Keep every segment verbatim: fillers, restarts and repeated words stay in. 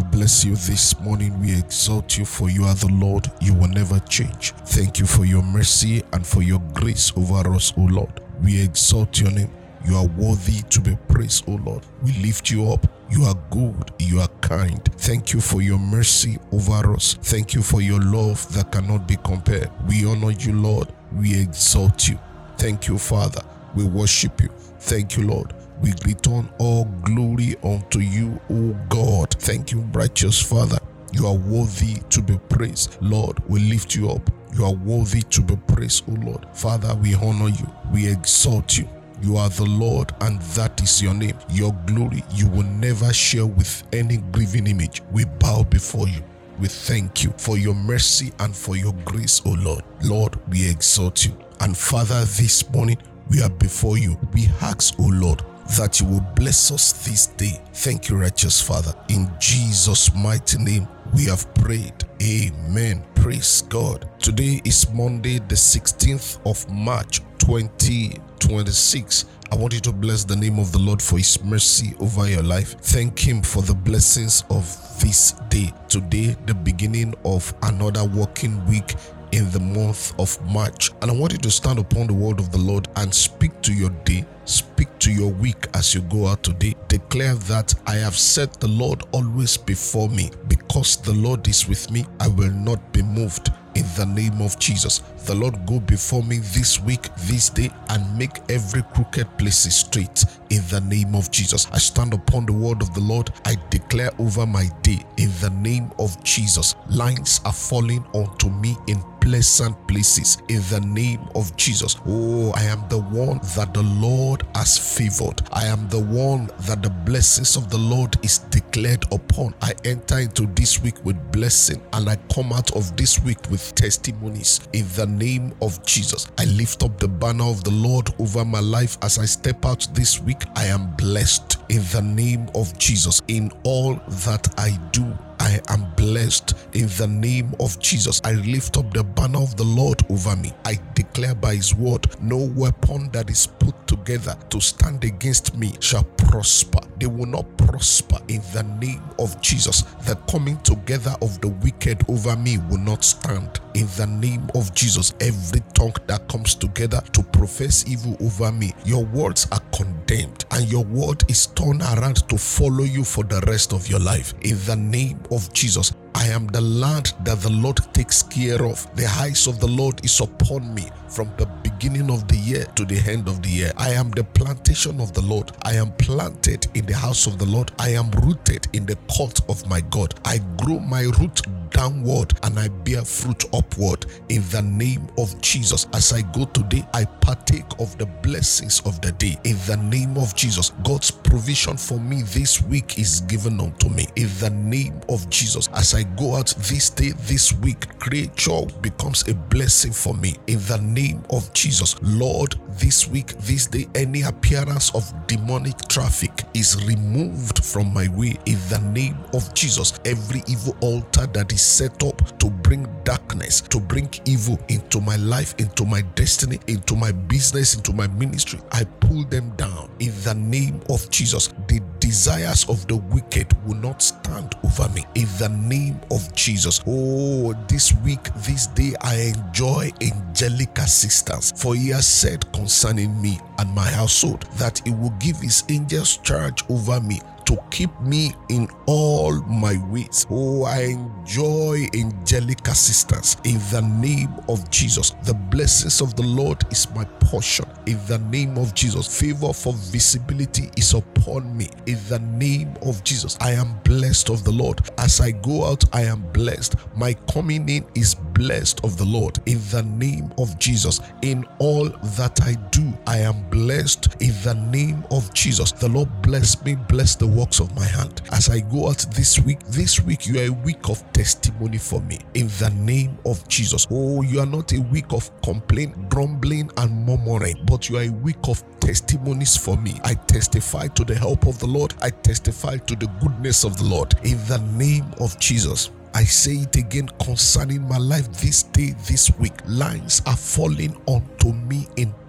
bless you this morning. We exalt you, for you are the Lord. You will never change. Thank you for your mercy and for your grace over us, O Lord. We exalt your name. You are worthy to be praised, O Lord. We lift you up. You are good. You are kind. Thank you for your mercy over us. Thank you for your love that cannot be compared. We honor you, Lord. We exalt you. Thank you, Father. We worship you. Thank you, Lord. We return all glory unto you, O God. Thank you, righteous Father. You are worthy to be praised. Lord, we lift you up. You are worthy to be praised, O Lord. Father, we honor you. We exalt you. You are the Lord, and that is your name. Your glory you will never share with any grieving image. We bow before you. We thank you for your mercy and for your grace, O Lord. Lord, we exalt you. And Father, this morning we are before you. We ask, O Lord, that you will bless us this day. Thank you, righteous Father. In Jesus' mighty name we have prayed. Amen. Praise God. Today is Monday, the sixteenth of March, twenty twenty-six. I want you to bless the name of the Lord for his mercy over your life. Thank him for the blessings of this day. Today, the beginning of another working week in the month of March. And I want you to stand upon the word of the Lord and speak to your day. Speak to your week as you go out today. Declare that I have set the Lord always before me. Because the Lord is with me, I will not be moved. In the name of Jesus, the Lord go before me this week, this day, and make every crooked place straight. In the name of Jesus, I stand upon the word of the Lord. I declare over my day, in the name of Jesus, lines are falling onto me in pleasant places. In the name of Jesus, oh, I am the one that the Lord has favored. I am the one that the blessings of the Lord is declared upon. I enter into this week with blessing, and I come out of this week with testimonies. In the name of Jesus, I lift up the banner of the Lord over my life. As I step out this week, I am blessed. In the name of Jesus, in all that I do, I am blessed. In the name of Jesus, I lift up the banner of the Lord over me. I declare by his word, no weapon that is put together to stand against me shall prosper. They will not prosper. In the name of Jesus, the coming together of the wicked over me will not stand. In the name of Jesus, every tongue that comes together to profess evil over me, your words are condemned, and your word is turned around to follow you for the rest of your life. In the name of Jesus, I am the land that the Lord takes care of. The eyes of the Lord is upon me from the beginning of the year to the end of the year. I am the plantation of the Lord. I am planted in the house of the Lord. I am rooted in the court of my God. I grow my root downward and I bear fruit upward. In the name of Jesus, as I go today, I partake of the blessings of the day. In the name of Jesus, God's provision for me this week is given unto me. In the name of Jesus, as I go out this day, this week, creature becomes a blessing for me. In the name of Jesus, Lord, this week, this day, any appearance of demonic traffic is removed from my way. In the name of Jesus, every evil altar that is set up to bring darkness, to bring evil into my life, into my destiny, into my business, into my ministry, I pull them down. In the name of Jesus, the desires of the wicked will not stand over me. In the name of Jesus, oh, this week, this day, I enjoy angelic assistance. For he has said concerning me and my household that he will give his angels charge over me to keep me in all my ways. Oh, I enjoy angelic assistance. In the name of Jesus, the blessings of the Lord is my portion. In the name of Jesus, favor for visibility is upon me. In the name of Jesus, I am blessed of the Lord. As I go out, I am blessed. My coming in is blessed of the Lord. In the name of Jesus, in all that I do, I am blessed. In the name of Jesus, the Lord bless me, bless the works of my hand. As I go out this week, this week you are a week of testimony for me. In the name of Jesus, oh, you are not a week of complaint, grumbling and murmuring, but you are a week of testimonies for me. I testify to the help of the Lord. I testify to the goodness of the Lord. In the name of Jesus, I say it again concerning my life this day, this week. Lines are falling onto me in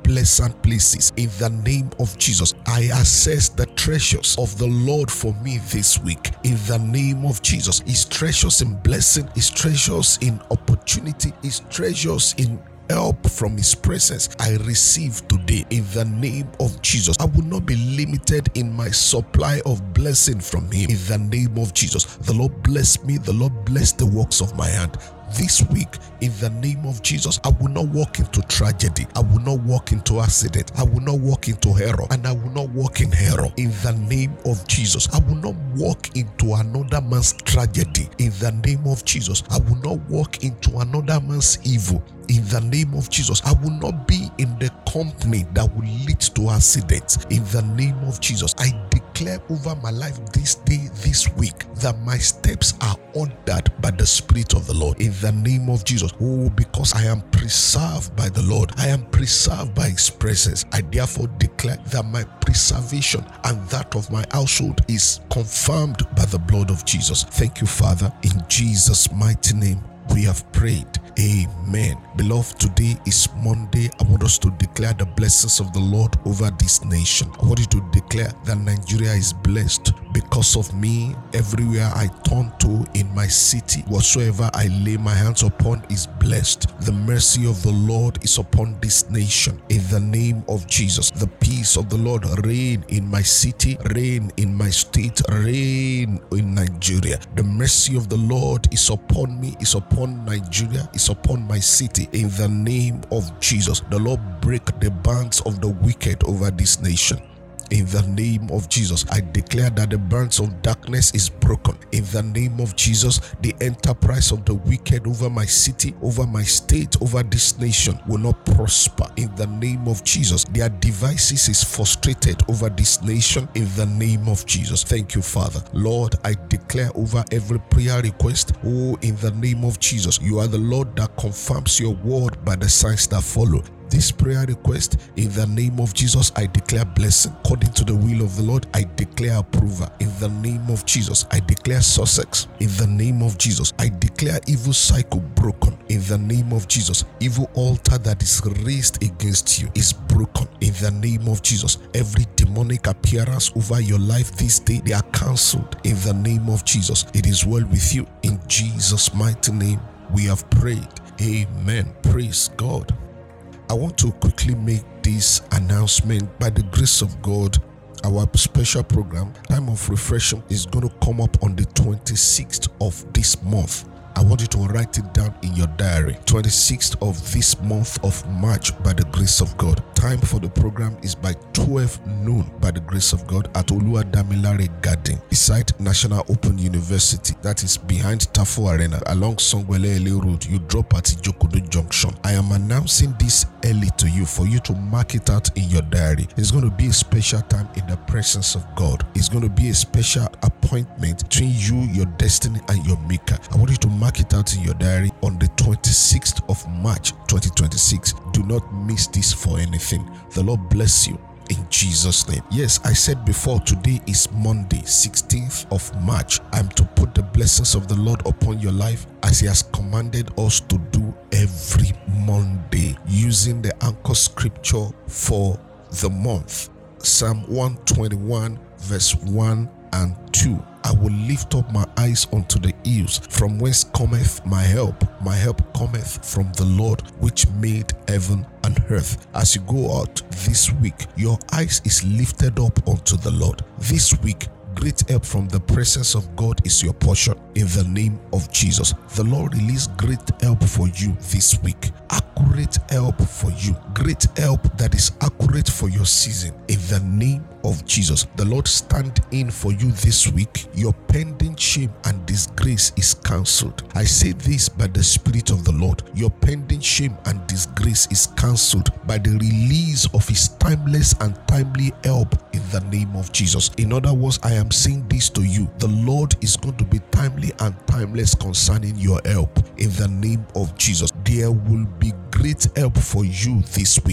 pleasant places. In the name of Jesus, I assess the treasures of the Lord for me this week. In the name of Jesus, His treasures in blessing, His treasures in opportunity, His treasures in help from His presence, I receive today in the name of Jesus. I will not be limited in my supply of blessing from Him. In the name of Jesus, the Lord bless me, the Lord bless the works of my hand. This week, in the name of Jesus, I will not walk into tragedy. I will not walk into accident. I will not walk into error, and I will not walk in error. In the name of Jesus, I will not walk into another man's tragedy. In the name of Jesus, I will not walk into another man's evil. In the name of Jesus, I will not be in the company that will lead to accidents. In the name of Jesus, I declare over my life this day, this week, that my steps are ordered by the Spirit of the Lord. In the name of Jesus, oh, because I am preserved by the Lord, I am preserved by His presence. I therefore declare that my preservation and that of my household is confirmed by the blood of Jesus. Thank you, Father. In Jesus' mighty name, we have prayed. Amen. Beloved, today is Monday. I want us to declare the blessings of the Lord over this nation. I want you to declare that Nigeria is blessed because of me. Everywhere I turn to in my city, whatsoever I lay my hands upon is blessed. The mercy of the Lord is upon this nation. In the name of Jesus, the peace of the Lord reign in my city, reign in my state, reign in Nigeria. The mercy of the Lord is upon me, is upon Nigeria, is upon my city. In the name of Jesus, the Lord break the bands of the wicked over this nation. In the name of Jesus, I declare that the bands of darkness is broken. In the name of Jesus, the enterprise of the wicked over my city, over my state, over this nation will not prosper. In the name of Jesus, their devices is frustrated over this nation. In the name of Jesus, thank you, Father. Lord, I declare over every prayer request, oh, in the name of Jesus, you are the Lord that confirms your word by the signs that follow. This prayer request, in the name of Jesus, I declare blessing. According to the will of the Lord, I declare approval. In the name of Jesus, I declare success. In the name of Jesus, I declare evil cycle broken. In the name of Jesus, evil altar that is raised against you is broken. In the name of Jesus, every demonic appearance over your life this day, they are cancelled. In the name of Jesus, it is well with you. In Jesus' mighty name, we have prayed. Amen. Praise God. I want to quickly make this announcement. By the grace of God, our special program, Time of Refreshing, is going to come up on the twenty-sixth of this month. I want you to write it down in your diary. twenty-sixth of this month of March, by the grace of God. Time for the program is by twelve noon, by the grace of God, at Oluwadamilare Garden, beside National Open University. That is behind Tafo Arena, along Songwele Ele Road. You drop at Ijokodo Junction. I am announcing this early to you for you to mark it out in your diary. It's going to be a special time in the presence of God. It's going to be a special appointment between you, your destiny, and your maker. I want you to mark it out in your diary on the twenty-sixth of March twenty twenty-six. Do not miss this for anything. The Lord bless you in Jesus' name. Yes, I said before, today is Monday, sixteenth of March. I'm to put the blessings of the Lord upon your life as He has commanded us to do every Monday, using the anchor scripture for the month, Psalm one twenty-one verse one and two. I will lift up my eyes unto the hills, from whence cometh my help. My help cometh from the Lord, which made heaven and earth. As you go out this week, your eyes is lifted up unto the Lord. This week, great help from the presence of God is your portion. In the name of Jesus, the Lord release great help for you this week. Accurate help for you. Great help that is accurate for your season. In the name of Jesus, the Lord stand in for you this week. Your pending shame and disgrace is cancelled. I say this by the Spirit of the Lord. Your pending shame and disgrace is cancelled by the release of His timeless and timely help in the name of Jesus. In other words, I am saying this to you. The Lord is going to be timely and timeless concerning your help in the name of Jesus. There will be great help for you this week.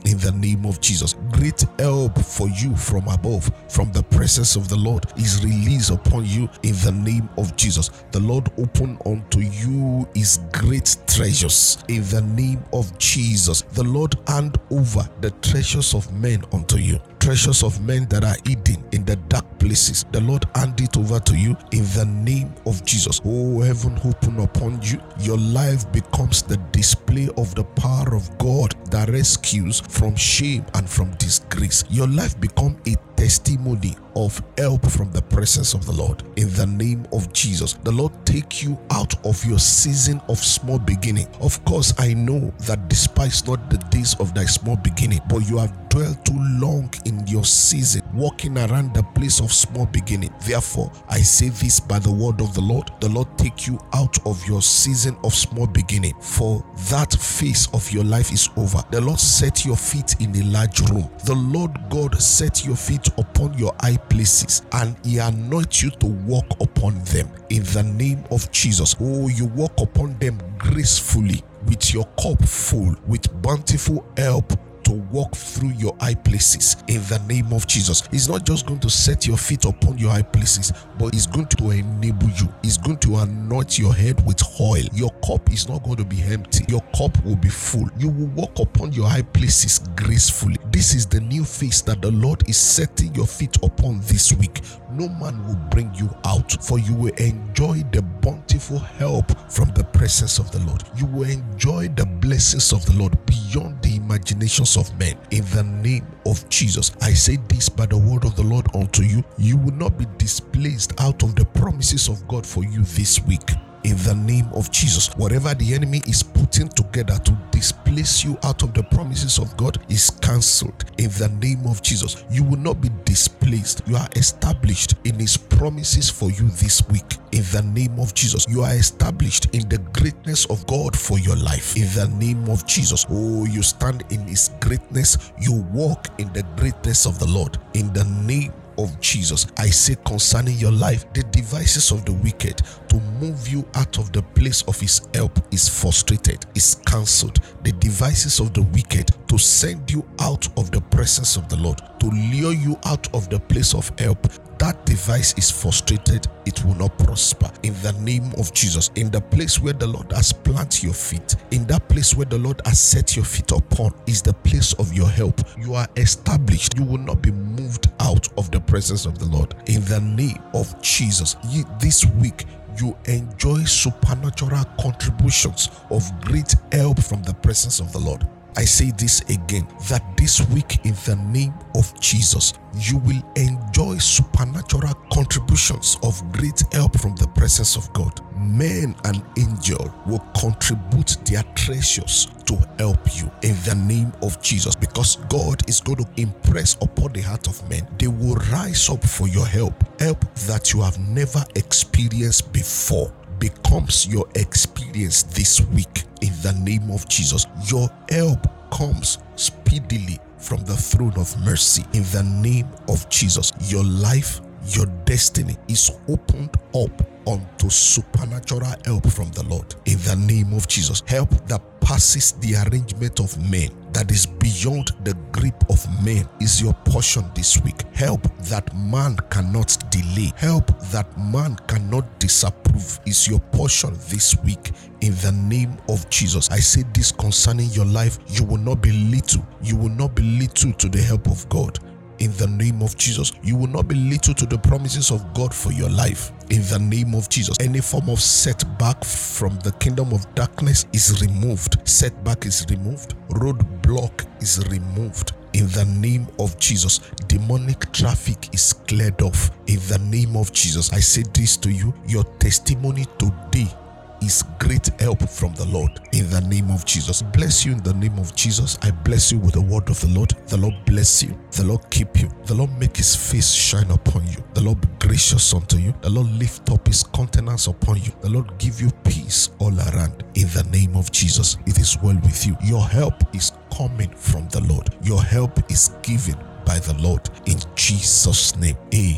in the name of Jesus. Great help for you from above, from the presence of the Lord is released upon you in the name of Jesus. The Lord open unto you his great treasures in the name of Jesus. The Lord hand over the treasures of men unto you. Treasures of men that are hidden in the dark places, the Lord hand it over to you in the name of Jesus. Oh, heaven open upon you. Your life becomes the display of the power of God that rescues from shame and from disgrace. Your life becomes a testimony of help from the presence of the Lord in the name of Jesus. The Lord take you out of your season of small beginning. Of course, I know that despise not the days of thy small beginning, but you have dwelt too long in your season, walking around the place of small beginning. Therefore, I say this by the word of the Lord. The Lord take you out of your season of small beginning, for that phase of your life is over. The Lord set your feet in a large room. The Lord God set your feet upon your high places, and he anoints you to walk upon them in the name of Jesus. Oh, you walk upon them gracefully, with your cup full, with bountiful help to walk through your high places in the name of Jesus. He's not just going to set your feet upon your high places, but he's going to enable you. He's going to anoint your head with oil. Your cup is not going to be empty. Your cup will be full. You will walk upon your high places gracefully. This is the new phase that the Lord is setting your feet upon this week. No man will bring you out, for you will enjoy the bountiful help from the presence of the Lord. You will enjoy the blessings of the Lord beyond the imaginations of men in the name of Jesus. I say this by the word of the Lord unto you. You will not be displaced out of the promises of God for you this week. In the name of Jesus, whatever the enemy is putting together to displace you out of the promises of God is cancelled. In the name of Jesus, you will not be displaced. You are established in his promises for you this week. In the name of Jesus, you are established in the greatness of God for your life. In the name of Jesus, oh, you stand in his greatness. You walk in the greatness of the Lord. In the name of Jesus, I say concerning your life, the devices of the wicked to move you out of the place of his help is frustrated, is cancelled. The devices of the wicked to send you out of the presence of the Lord, to lure you out of the place of help, that device is frustrated. It will not prosper in the name of Jesus. In the place where the Lord has planted your feet, in that place where the Lord has set your feet upon, is the place of your help. You are established. You will not be moved out of the presence of the Lord in the name of Jesus. You, this week, you enjoy supernatural contributions of great help from the presence of the Lord. I say this again, that this week in the name of Jesus, you will enjoy supernatural contributions of great help from the presence of God. Men and angels will contribute their treasures to help you in the name of Jesus, because God is going to impress upon the heart of men. They will rise up for your help, help that you have never experienced before. Becomes your experience this week in the name of Jesus. Your help comes speedily from the throne of mercy in the name of Jesus. Your life, your destiny is opened up unto supernatural help from the Lord in the name of Jesus. Help that passes the arrangement of men, that is beyond the grip of men, is your portion this week. Help that man cannot delay, help that man cannot disapprove, is your portion this week in the name of Jesus. I say this concerning your life, you will not be little, you will not be little to the help of God. In the name of Jesus, you will not be little to the promises of God for your life. In the name of Jesus, any form of setback from the kingdom of darkness is removed. Setback is removed. Roadblock is removed. In the name of Jesus, demonic traffic is cleared off. In the name of Jesus, I say this to you, your testimony today is great help from the Lord in the name of Jesus. Bless you in the name of Jesus. I bless you with the word of the Lord. The Lord bless you. The Lord keep you. The Lord make his face shine upon you. The Lord be gracious unto you. The Lord lift up his countenance upon you. The Lord give you peace all around in the name of Jesus. It is well with you. Your help is coming from the Lord. Your help is given by the Lord in Jesus' name. Amen.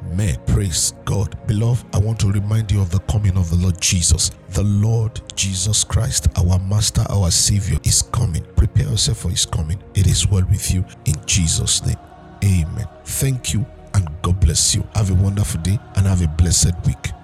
Amen. Praise God. Beloved, I want to remind you of the coming of the Lord Jesus. The Lord Jesus Christ, our Master, our Savior, is coming. Prepare yourself for his coming. It is well with you in Jesus' name. Amen. Thank you and God bless you. Have a wonderful day and have a blessed week.